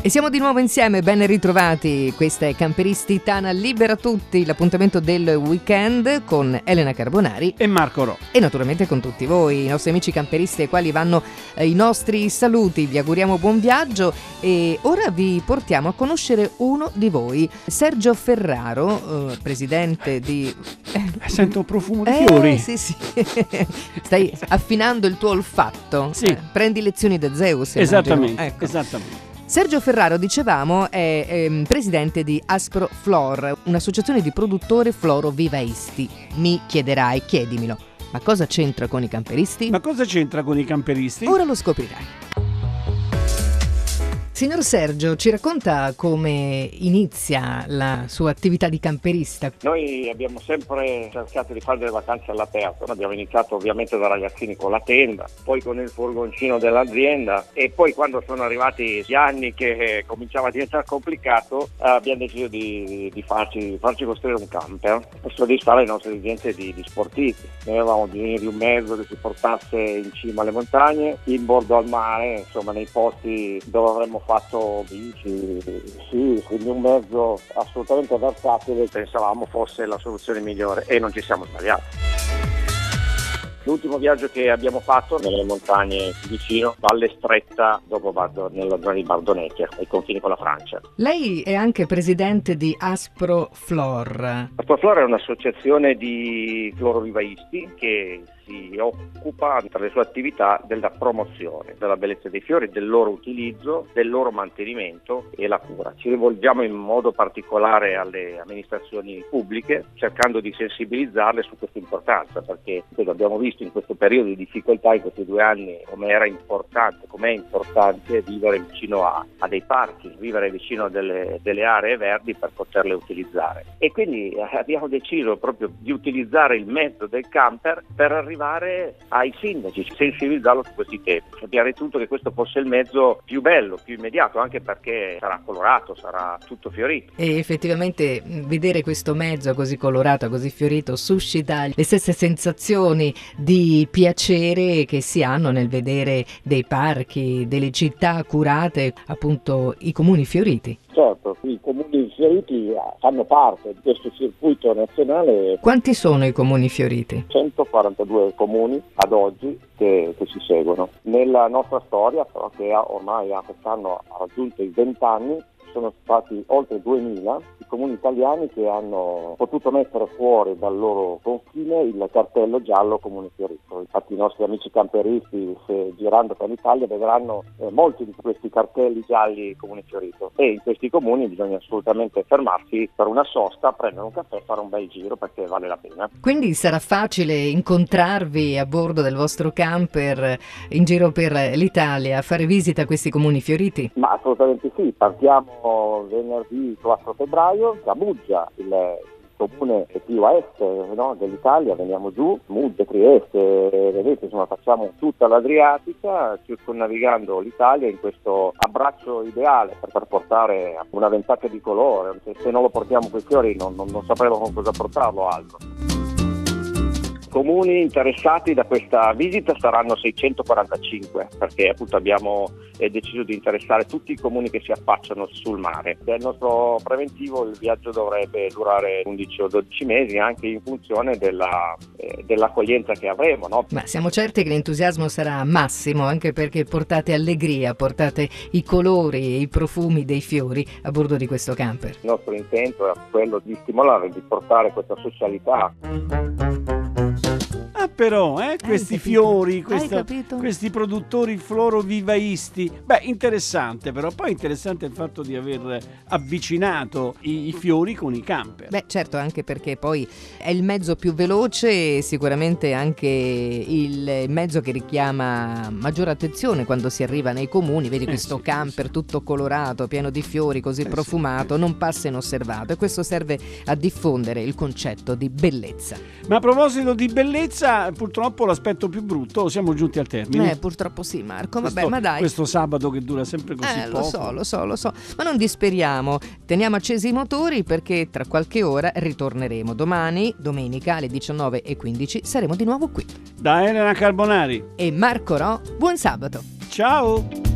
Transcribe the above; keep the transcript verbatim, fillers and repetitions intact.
E siamo di nuovo insieme, ben ritrovati. Questa è Camperisti Tana Libera Tutti, l'appuntamento del weekend con Elena Carbonari e Marco Ro. E naturalmente con tutti voi, i nostri amici camperisti ai quali vanno eh, i nostri saluti. Vi auguriamo buon viaggio e ora vi portiamo a conoscere uno di voi, Sergio Ferraro, eh, presidente di... Eh, Sento un profumo di eh, fiori. Sì, sì. Stai affinando il tuo olfatto. Sì. Eh, prendi lezioni da Zeus. Esattamente, ecco. esattamente. Sergio Ferraro, dicevamo, è ehm, presidente di Aspro Flor, un'associazione di produttori florovivaisti. Mi chiederai, chiedimelo, ma cosa c'entra con i camperisti? Ma cosa c'entra con i camperisti? Ora lo scoprirai. Signor Sergio, ci racconta come inizia la sua attività di camperista? Noi abbiamo sempre cercato di fare delle vacanze all'aperto. Abbiamo iniziato ovviamente da ragazzini con la tenda, poi con il furgoncino dell'azienda e poi quando sono arrivati gli anni che cominciava a diventare complicato abbiamo deciso di, di farci, farci costruire un camper per soddisfare le nostre esigenze di, di sportivi. Noi avevamo bisogno di un mezzo che ci portasse in cima alle montagne, in bordo al mare, insomma nei posti dove avremmo fatto bici, sì, quindi un mezzo assolutamente versatile, pensavamo fosse la soluzione migliore e non ci siamo sbagliati. L'ultimo viaggio che abbiamo fatto nelle montagne vicino, Valle Stretta, dopo vado nella zona di Bardonecchia, ai confini con la Francia. Lei è anche presidente di Aspro Flor. Aspro Flor è un'associazione di florovivaisti che si occupa tra le sue attività della promozione della bellezza dei fiori, del loro utilizzo, del loro mantenimento e la cura. Ci rivolgiamo in modo particolare alle amministrazioni pubbliche cercando di sensibilizzarle su questa importanza, perché abbiamo visto in questo periodo di difficoltà, in questi due anni, come era importante, com'è importante vivere vicino a, a dei parchi, vivere vicino a delle, delle aree verdi per poterle utilizzare. E quindi abbiamo deciso proprio di utilizzare il mezzo del camper per arrivare ai sindaci, sensibilizzarlo su questi temi. Abbiamo ritenuto che questo fosse il mezzo più bello, più immediato, anche perché sarà colorato, sarà tutto fiorito. E effettivamente vedere questo mezzo così colorato, così fiorito, suscita le stesse sensazioni di piacere che si hanno nel vedere dei parchi, delle città curate, appunto i comuni fioriti. Certo, i comuni fioriti fanno parte di questo circuito nazionale. Quanti sono i comuni fioriti? centoquarantadue comuni ad oggi che, che ci seguono. Nella nostra storia, però, che ormai a quest'anno ha raggiunto i venti anni, sono stati oltre duemila i comuni italiani che hanno potuto mettere fuori dal loro confine il cartello giallo comune fiorito. Infatti i nostri amici camperisti, se girando per l'Italia, vedranno eh, molti di questi cartelli gialli comune fiorito, e in questi comuni bisogna assolutamente fermarsi per una sosta, prendere un caffè e fare un bel giro perché vale la pena. Quindi sarà facile incontrarvi a bordo del vostro camper in giro per l'Italia, fare visita a questi comuni fioriti? Ma assolutamente sì, partiamo venerdì quattro febbraio da Muggia, il comune più a est, no, dell'Italia. Veniamo giù, Muggia, Trieste, vedete, insomma facciamo tutta l'Adriatica circonnavigando l'Italia in questo abbraccio ideale per, per portare una ventata di colore. Se, se non lo portiamo quei fiori non, non, non sapremo con cosa portarlo altro. Comuni interessati da questa visita saranno seicentoquarantacinque, perché appunto abbiamo eh, deciso di interessare tutti i comuni che si affacciano sul mare. Nel nostro preventivo il viaggio dovrebbe durare undici o dodici mesi, anche in funzione della, eh, dell'accoglienza che avremo, no? Ma siamo certi che l'entusiasmo sarà massimo, anche perché portate allegria, portate i colori e i profumi dei fiori a bordo di questo camper. Il nostro intento è quello di stimolare, di portare questa socialità. Ah, però, eh, questi fiori, questa, Hai capito? questi produttori florovivaisti, beh, interessante, però poi interessante il fatto di aver avvicinato i, i fiori con i camper. Beh, certo, anche perché poi è il mezzo più veloce e sicuramente anche il mezzo che richiama maggiore attenzione quando si arriva nei comuni. Vedi Eh questo sì, camper sì. tutto colorato, pieno di fiori, così Eh profumato, sì, eh non passa inosservato, e questo serve a diffondere il concetto di bellezza. Ma a proposito di bellezza, purtroppo l'aspetto più brutto, siamo giunti al termine. Eh, purtroppo sì, Marco, vabbè, questo, ma dai. questo sabato che dura sempre così Eh, poco. lo so, lo so, lo so, ma non disperiamo, teniamo accesi i motori perché tra qualche ora ritorneremo. Domani, domenica alle diciannove e quindici, saremo di nuovo qui. Da Elena Carbonari. E Marco Ro, buon sabato! Ciao!